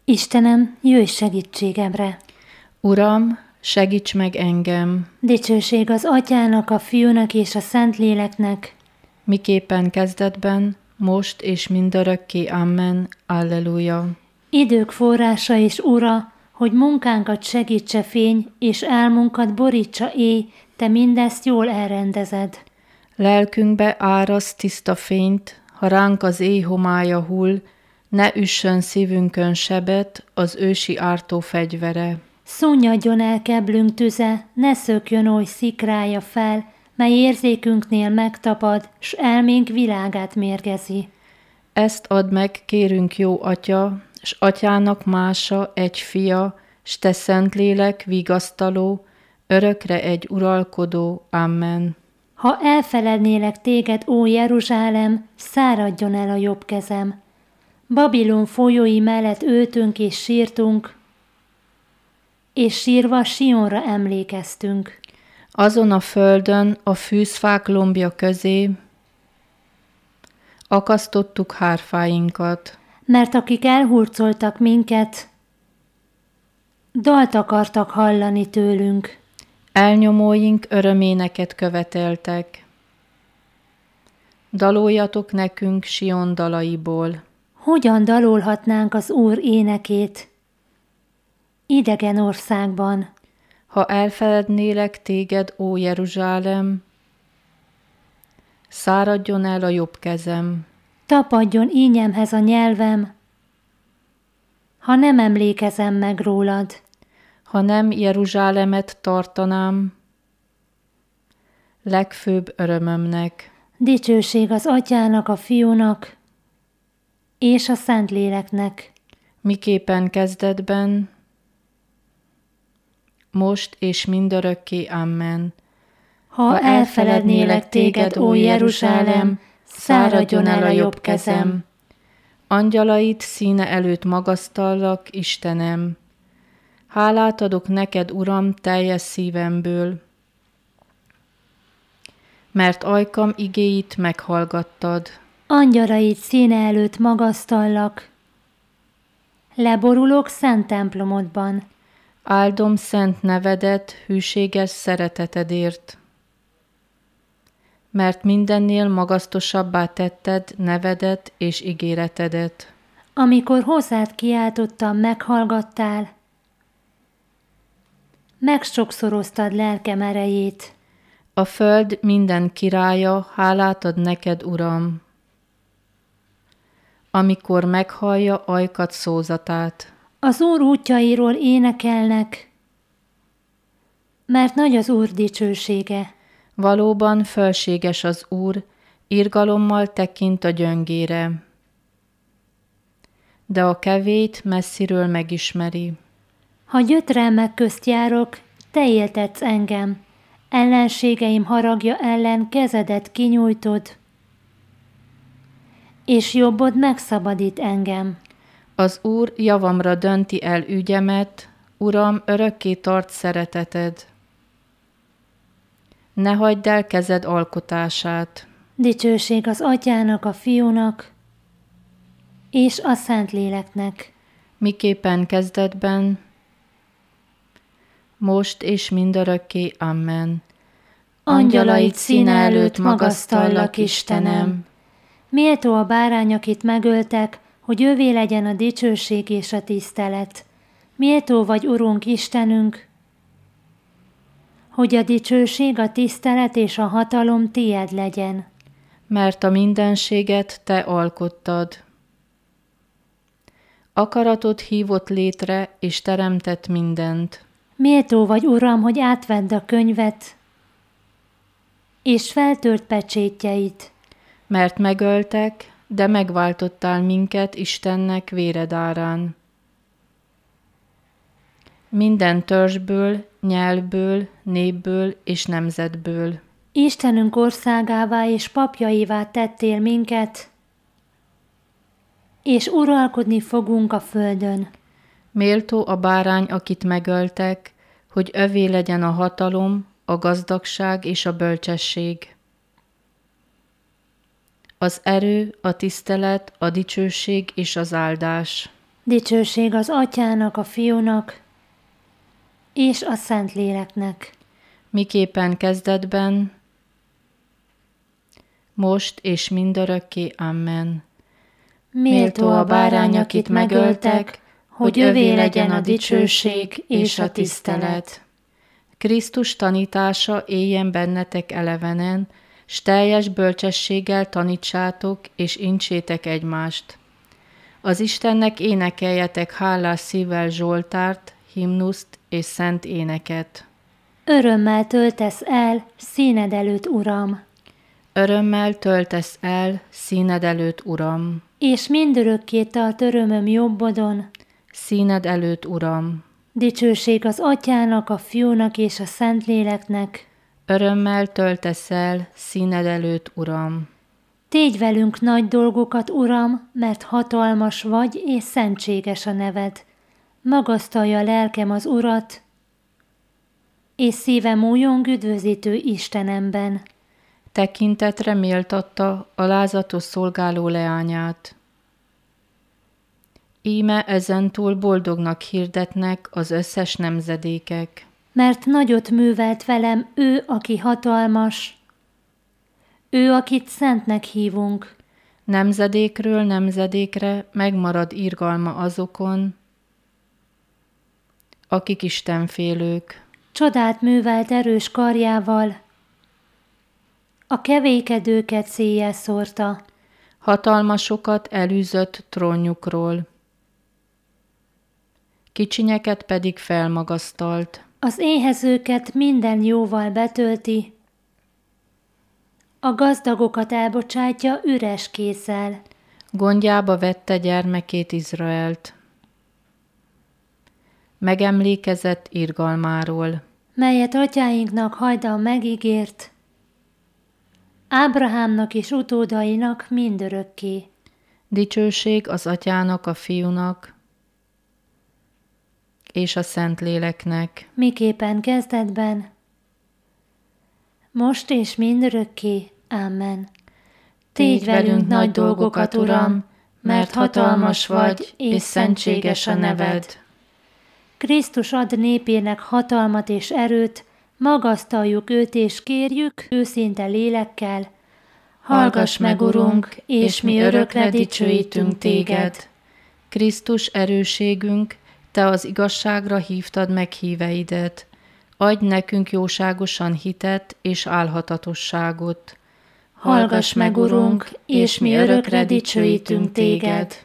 Istenem, jöjj segítségemre! Uram, segíts meg engem! Dicsőség az Atyának, a Fiúnak és a Szentléleknek, miképpen kezdetben, most és mindörökké. Amen. Alleluja. idők forrása és Ura, hogy munkánkat segítse fény, és álmunkat borítsa éj, Te mindezt jól elrendezed. Lelkünkbe áraszt tiszta fényt, ha ránk az éj homálya hull, ne üssön szívünkön sebet az ősi ártó fegyvere. Szunnyadjon el keblünk tüze, ne szökjön oly szikrája fel, mely érzékünknél megtapad, s elménk világát mérgezi. Ezt add meg, kérünk, jó Atya, s Atyának mása egy fia, s te Szentlélek vigasztaló, örökre egy uralkodó. Amen. Ha elfelednélek téged, ó Jeruzsálem, száradjon el a jobb kezem. Babilon folyói mellett öltünk és sírtunk, és sírva Sionra emlékeztünk. Azon a földön, a fűzfák lombja közé akasztottuk hárfáinkat. Mert akik elhurcoltak minket, dalt akartak hallani tőlünk. Elnyomóink öröméneket követeltek. Daloljatok nekünk Sion dalaiból. Hogyan dalolhatnánk az Úr énekét idegen országban? Ha elfelednélek téged, ó Jeruzsálem, száradjon el a jobb kezem. Tapadjon ínyemhez a nyelvem, ha nem emlékezem meg rólad. Ha nem Jeruzsálemet tartanám legfőbb örömömnek. Dicsőség az Atyának, a Fiúnak és a Szentléleknek, miképpen kezdetben, most és mindörökké. Amen. Ha elfelednélek téged, ó Jeruzsálem, száradjon el a jobb kezem. Angyalait színe előtt magasztallak, Istenem. Hálát adok neked, Uram, teljes szívemből, mert ajkam igéit meghallgattad. Angyalait színe előtt magasztallak, leborulok szent templomodban. Áldom szent nevedet hűséges szeretetedért, mert mindennél magasztosabbá tetted nevedet és ígéretedet. Amikor hozzád kiáltottam, meghallgattál, megsokszoroztad lelkem erejét. A föld minden királya hálát ad neked, Uram, amikor meghallja ajkat szózatát. Az Úr útjairól énekelnek, mert nagy az Úr dicsősége. Valóban fölséges az Úr, irgalommal tekint a gyöngére, de a kevét messziről megismeri. Ha gyötrelmek közt járok, te éltetsz engem, ellenségeim haragja ellen kezedet kinyújtod, és jobbod megszabadít engem. Az Úr javamra dönti el ügyemet, Uram, örökké tart szereteted. Ne hagyd el kezed alkotását. Dicsőség az Atyának, a Fiúnak és a Szentléleknek, miképpen kezdetben, most és mindörökké. Amen. Angyalait színe előtt magasztallak, Istenem. Méltó a bárány, akit megöltek, hogy övé legyen a dicsőség és a tisztelet. Méltó vagy, Urunk Istenünk, hogy a dicsőség, a tisztelet és a hatalom tied legyen. Mert a mindenséget te alkottad. Akaratod hívott létre, és teremtett mindent. Méltó vagy, Uram, hogy átvedd a könyvet, és feltört pecsétjeit. Mert megöltek, de megváltottál minket Istennek véred árán. Minden törzsből, nyelvből, népből és nemzetből. Istenünk országává és papjaivá tettél minket, és uralkodni fogunk a földön. Méltó a bárány, akit megöltek, hogy övé legyen a hatalom, a gazdagság és a bölcsesség. Az erő, a tisztelet, a dicsőség és az áldás. Dicsőség az Atyának, a Fiúnak és a Szentléleknek. Miképpen kezdetben, most és mindörökké. Amen. Méltó a bárány, akit megöltek, hogy övé legyen a dicsőség és a tisztelet. Krisztus tanítása éljen bennetek elevenen, s teljes bölcsességgel tanítsátok és intsétek egymást. Az Istennek énekeljetek hálás szívvel zsoltárt, himnuszt és szent éneket. Örömmel töltesz el színed előtt, Uram, Örömmel töltesz el színed előtt, Uram. és mindörökké tart örömöm jobbodon. Színed előtt, Uram. Dicsőség az Atyának, a Fiúnak és a Szentléleknek. Örömmel töltesz el színed előtt, Uram. Tégy velünk nagy dolgokat, Uram, mert hatalmas vagy és szentséges a neved. Magasztalja lelkem az Urat, és szívem újong üdvözítő Istenemben. Tekintetre méltatta a lázatos szolgáló leányát. Íme ezentúl boldognak hirdetnek az összes nemzedékek. Mert nagyot művelt velem ő, aki hatalmas, ő, akit szentnek hívunk. Nemzedékről nemzedékre megmarad irgalma azokon, akik istenfélők. Csodát művelt erős karjával, a kevékedőket széjjel szórta. Hatalmasokat elűzött trónjukról, kicsinyeket pedig felmagasztalt. Az éhezőket minden jóval betölti, a gazdagokat elbocsátja üres kézzel. Gondjába vette gyermekét, Izraelt. Megemlékezett irgalmáról, melyet atyáinknak hajdan megígért, Ábrahámnak és utódainak mindörökké. Dicsőség az Atyának, a Fiúnak és a Szentléleknek. Miképpen kezdetben, most és mindörökké. Amen. Tégy velünk nagy dolgokat, Uram, mert hatalmas vagy, és szentséges a neved. Krisztus ad népének hatalmat és erőt, magasztaljuk őt és kérjük őszinte lélekkel. Hallgass meg, Urunk, és mi örökre dicsőítünk téged. Krisztus erőségünk, te az igazságra hívtad meg híveidet. Adj nekünk jóságosan hitet és álhatatosságot. Hallgass meg, Urunk, és mi örökre dicsőítünk téged.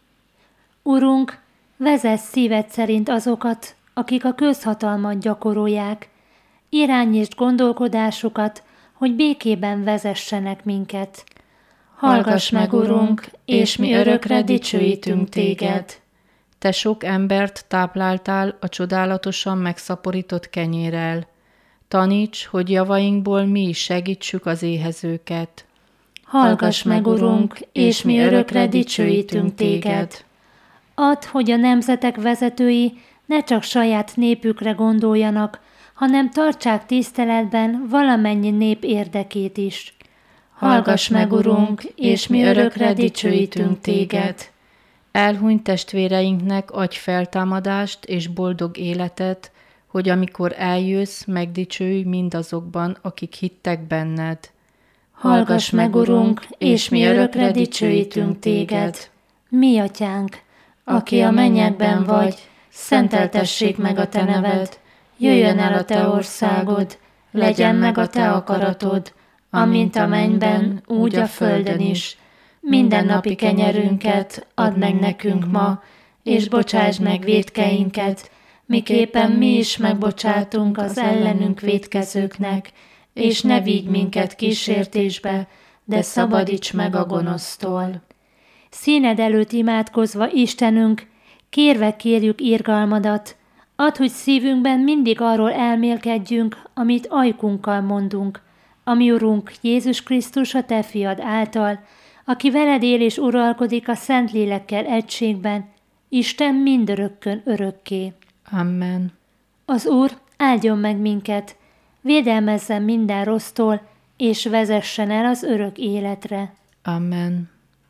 Urunk, vezess szíved szerint azokat, akik a közhatalmat gyakorolják. Irányítsd gondolkodásukat, hogy békében vezessenek minket. Hallgass meg, Urunk, és mi örökre dicsőítünk téged. Te sok embert tápláltál a csodálatosan megszaporított kenyérrel. Taníts, hogy javainkból mi is segítsük az éhezőket. Hallgass meg, Urunk, és mi örökre dicsőítünk téged. Add, hogy a nemzetek vezetői ne csak saját népükre gondoljanak, hanem tartsák tiszteletben valamennyi nép érdekét is. Hallgass meg, Urunk, és mi örökre dicsőítünk téged. Elhunyt testvéreinknek adj feltámadást és boldog életet, hogy amikor eljössz, megdicsőj mindazokban, akik hittek benned. Hallgass meg, Urunk, és mi örökre dicsőítünk téged. Mi atyánk, aki a mennyekben vagy, szenteltessék meg a te neved, jöjjön el a te országod, legyen meg a te akaratod, amint a mennyben, úgy a földön is. Mindennapi kenyerünket add meg nekünk ma, és bocsásd meg vétkeinket, miképpen mi is megbocsátunk az ellenünk vétkezőknek, és ne vigy minket kísértésbe, de szabadíts meg a gonosztól. Színed előtt imádkozva, Istenünk, kérve kérjük irgalmadat, add, hogy szívünkben mindig arról elmélkedjünk, amit ajkunkkal mondunk, ami Urunk Jézus Krisztus a te fiad által, aki veled él és uralkodik a Szentlélekkel egységben, Isten mindörökkön örökké. Amen. Az Úr áldjon meg minket, védelmezzen minden rossztól, és vezessen el az örök életre. Amen.